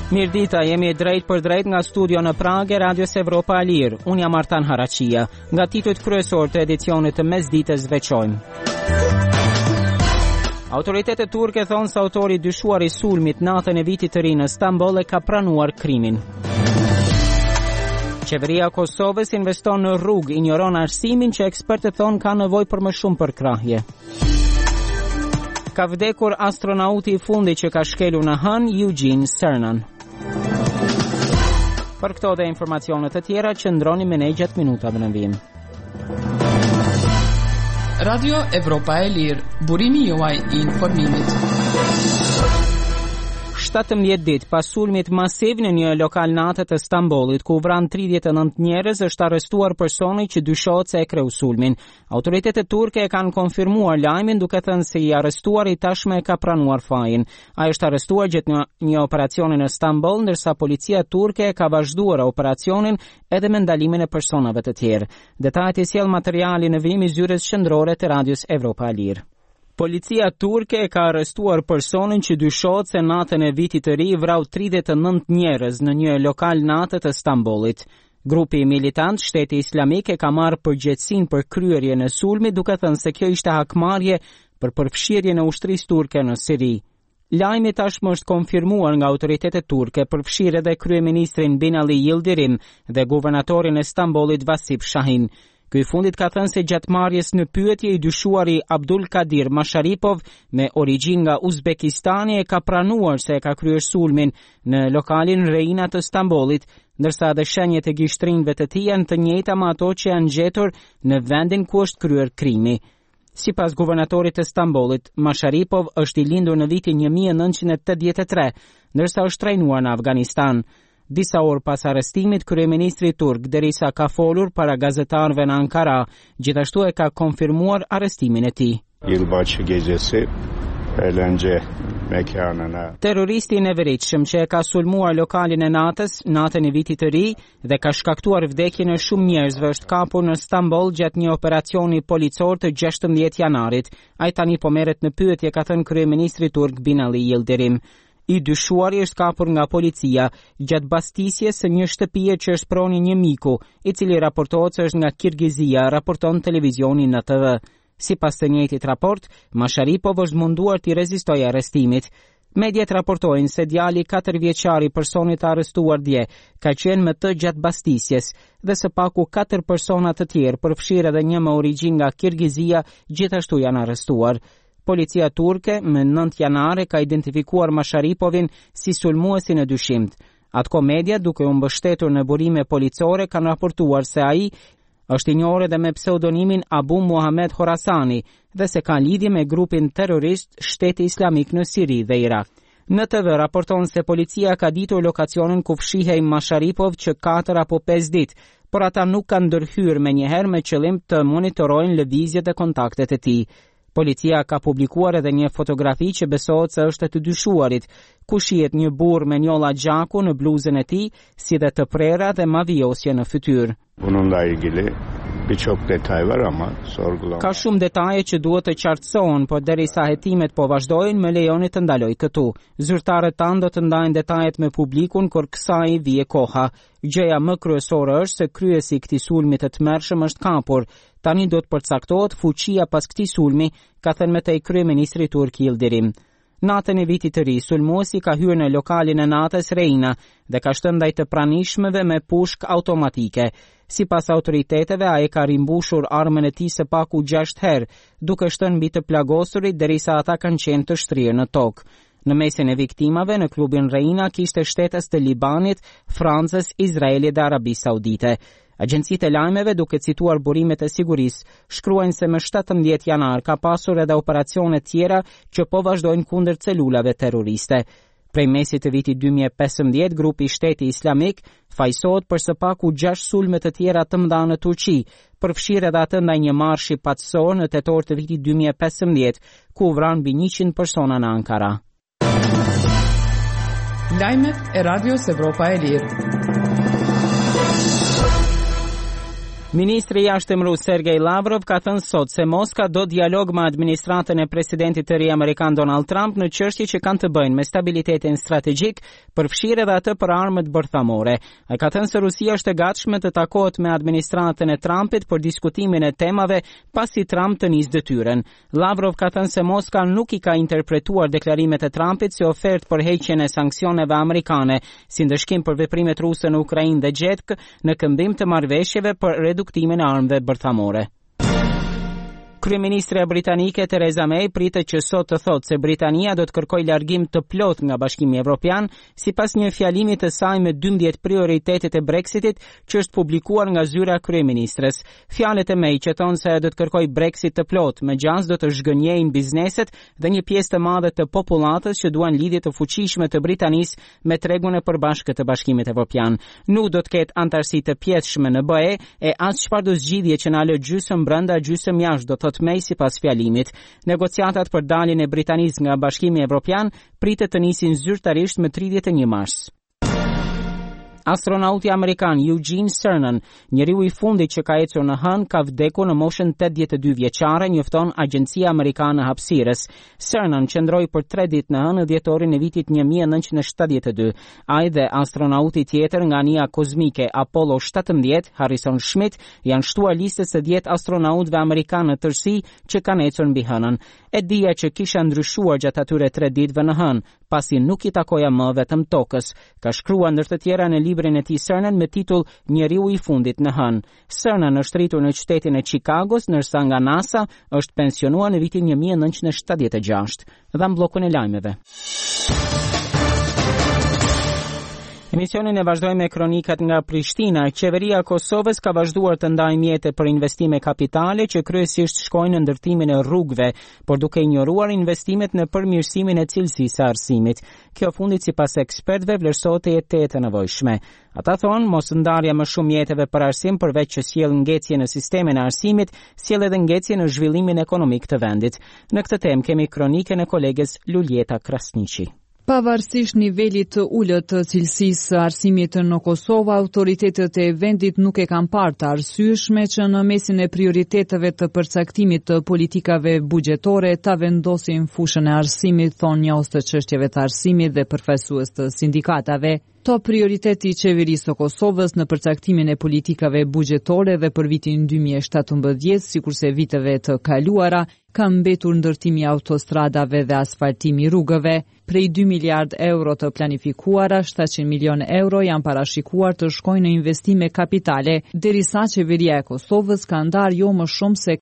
Mirdita, jemi drejt për drejt nga studio në Prag e Radios Evropa e Lirë. Unë jam Artan Haraqia. Nga titujt kryesor të edicionit të mesdites veçojmë. Autoritetet turke thonë se autori dyshuar i sulmit natën e vitit të ri në Stamboll e ka pranuar krimin. Qeveria e Kosovës investon në rrugë, injoron arsimin që ekspertët thonë ka nevojë për më shumë përkrahje. Ka vdekur astronauti i fundit që ka shkelur në hën, Eugene Cernan. Për këto dhe informacionet të tjera, qëndroni me ne gjatë minutave në vijim. Radio Evropa e Lirë, burimi juaj i informimit. 17 ditë pas sulmit masiv në një lokal natë të Stambollit, ku vran 39 njerëz, është arrestuar personi që dyshohet se e kreu sulmin. Autoritetet turke e kanë konfirmuar lajmin duke thënë se i arrestuari tashmë e ka pranuar fajin. Ai është arrestuar gjatë një operacioni në Stamboll, ndërsa policia turke ka vazhduar operacionin edhe me ndalimin e personave të tjerë. Detajet i sjell materiali në vijim i zyrës qendrore të Radios Evropa e Lirë. Policia turke ka arrestuar personin që dyshohet se natën e vitit të ri vrau 39 njerëz në një lokal natë të Stambollit. Grupi militant Shteti Islamik e ka marrë përgjegjësinë për kryerjen e sulmit, duke thënë se kjo ishte hakmarrje për përfshirjen e ushtrisë turke në Siri. Lajmi tashmë është konfirmuar nga autoritetet turke, përfshirë edhe kryeministrin Binali Yildirim dhe guvernatorin e Stambollit Vasip Shahin. Ky fundit ka thënë se gjatë marrjes në pyetje i dyshuari Abdul Kadir Masharipov me origjinë nga Uzbekistani e ka pranuar se e ka kryer sulmin në lokalin Reina të Stambollit, ndërsa edhe shenjat e gishtrinjve të tij janë të njëjta me ato që janë gjetur në vendin ku është kryer krimi. Sipas guvernatorit të Stambollit, Masharipov është i lindur në vitin 1983, ndërsa është trajnuar në Afganistan. Disa orë pas arrestimit, kryeministri turk derisa ka folur para gazetarëve në Ankara, gjithashtu e ka konfirmuar arrestimin e tij. Yılbaşı gecesi eğlence mekanına. Terroristi i neveritshëm që e ka sulmuar lokalin e natës, natën e vitit të ri dhe ka shkaktuar vdekjen e shumë njerëzve është kapur në Stamboll gjatë një operacioni policor të 16 janarit. Ai tani po merret në pyetje, ka thënë kryeministri turk Binali Yildirim. I dyshuari është kapur nga policia gjatë bastisjes së një shtëpie që është proni një miku, i cili raportohet se është nga Kirgizia, raporton televizioni NTV. Sipas të njëjtit raport, Masharipov është munduar të rezistojë arrestimit. Mediat raportojnë se djali 4 vjeçar i personit arrestuar dje ka qenë me të gjatë bastisjes dhe së paku 4 persona të tjerë, përfshirë edhe një me origjinë nga Kirgizia, gjithashtu janë arrestuar. Policia turke më 9 janare ka identifikuar Masharipovin si sulmuesin e dyshimt. Atko media, duke u mbështetur në burime policore, kanë raportuar se ai është i njohur edhe me pseudonimin Abu Muhammed Khorasani dhe se ka lidhje me grupin terrorist Shteti Islamik në Siri dhe Irak. Në TV raporton se policia ka ditur lokacionin ku fshihej Masharipov që 4 apo 5 ditë, por ata nuk kanë ndërhyrë menjëherë me qëllim të monitorojnë lëvizjet e kontaktet e tij. Policia ka publikuar edhe një fotografi që besohet se është e të dyshuarit, ku shihet një burr me njolla gjaku në bluzën e tij, si dhe të prera dhe mavijosje në fytyrë. Bununla ilgili birçok detay var ama sorgulama. Ka shumë detaje që duhet të qartësohen, por derisa hetimet po vazhdojnë, më lejoni të ndaloj këtu. Zyrtarët tanë do të ndajnë detajet me publikun kur kësaj vije koha. Gjëja më kryesore është se kryesi i këtij sulmi të tmerrshëm është kapur. Tani do të përcaktohet fuqia pas këtij sulmi, ka thënë me tej kryeministri turk Yildirim. Natën e vitit të ri, sulmuesi ka hyrë në lokalin e natës Reina dhe ka shtënë ndaj të pranishmeve me pushk automatike. Sipas autoriteteve, ai ka rimbushur armën e tij së paku 6 herë, duke shtënë mbi të plagosurit derisa ata kanë qenë të shtrirë në tokë. Në mesin e viktimave në klubin Reina kishte shtetas të Libanit, Francës, Izraelit dhe Arabisë Saudite. Agjencitë e lajmeve, duke cituar burimet e sigurisë, shkruajnë se më 17 janar ka pasur edhe operacione tjera që po vazhdojnë kundër celulave terroriste. Prej mesit të vitit 2015, grupi Shteti Islamik fajsohet për së paku 6 sulme të tjera të mëdha në Turqi, përfshirë edhe atë ndaj një marshi paqësor në tetor të vitit 2015, ku vran mbi 100 persona në Ankara. Lajmet e Radios Evropa e Lirë. Ministri i jashtëm rus Sergej Lavrov ka thënë sot se Moska do dialog me administratën e presidentit të ri amerikan Donald Trump në çështje që kanë të bëjnë me stabilitetin strategjik, përfshirë edhe atë për armët bërthamore. Ai ka thënë se Rusia është e gatshme të takohet me administratën e Trumpit për diskutimin e temave pasi Trump të nisë detyrën. Lavrov ka thënë se Moska nuk i ka interpretuar deklarimet e Trumpit si ofertë për heqjen e sanksioneve amerikane, si ndëshkim për veprimet ruse në Ukrainë dhe Gjetk në këmbim të marrëveshjeve për reduktimin e armëve bërthamore. Kryeministrja britanike Theresa May pritet që sot të thotë se Britania do të kërkojë largim të plot nga Bashkimi Evropian, sipas një fjalimi të saj me 12 prioritetet e Brexitit që është publikuar nga zyra e kryeministres. Fjalët e May që thonë se do të kërkojë Brexit të plot, megjithëse do të zhgënjejnë bizneset dhe një pjesë të madhe të popullatës që duan lidhje të fuqishme të Britanisë me tregun e përbashkët të Bashkimit Evropian. Nuk do të ketë antarësi të pjetshme në BE e as çfarë do zgjidhje që na lë gjysmë brenda gjysmë jashtë, do May sipas fjalimit. Negociatat për daljen e Britanisë nga Bashkimi Evropian pritet të nisin zyrtarisht më 31 mars. Astronauti amerikan Eugene Cernan, njeriu i fundit që ka ecur në hënë, ka vdekur në moshën 82 vjeçare, njofton Agjencia Amerikane e Hapësirës. Cernan qëndroi për 3 ditë në hënë në dhjetorin e vitit 1972. Ai dhe astronauti tjetër nga anija kozmike Apollo 17, Harrison Schmitt, janë shtuar listës së 10 astronautëve amerikanë në tërësi që kanë ecur mbi hënën. E dija që kisha ndryshuar gjatë atyre 3 ditëve në hënë, pasi nuk i takoja më vetëm tokës, ka shkruar ndër të tjera në librin e tij Cernan me titull Njeriu i fundit në hënë. Cernan është rritur në qytetin e Chicagos, ndërsa nga NASA është pensionuar në vitin 1976. Dhe bllokun e lajmeve. Emisionin e vazhdojmë me kronikat nga Prishtina. Qeveria e Kosovës ka vazhduar të ndajë mjete për investime kapitale që kryesisht shkojnë në ndërtimin e rrugëve, por duke injoruar investimet në përmirësimin e cilësisë së arsimit. Kjo fundit sipas ekspertëve vlerësohet të jetë e nevojshme. Ata thonë mos ndarja më shumë mjeteve për arsim përveç që sjell ngjecje në sistemin e arsimit, sjell edhe ngjecje në zhvillimin ekonomik të vendit. Në këtë temë kemi kronikën e koleges Luljeta Krasniqi. Pavarësisht nivelit të ulët të cilësisë së arsimit në Kosovë, autoritetet e vendit nuk e kanë parë të arsyeshme që në mesin e prioriteteve të përcaktimit të politikave buxhetore ta vendosin fushën e arsimit, thonë njohës të çështjeve të arsimit dhe përfaqësues të sindikatave. Top prioriteti i qeverisë së Kosovës në përcaktimin e politikave buxhetore dhe për vitin 2017, sikurse viteve të kaluara, ka mbetur ndërtimi i autostradave dhe asfaltimi i rrugëve. Prej 2 miliard euro të planifikuara, 700 milion euro janë parashikuar të shkojnë në investime kapitale, derisa qeveria e Kosovës ka ndarë jo më shumë se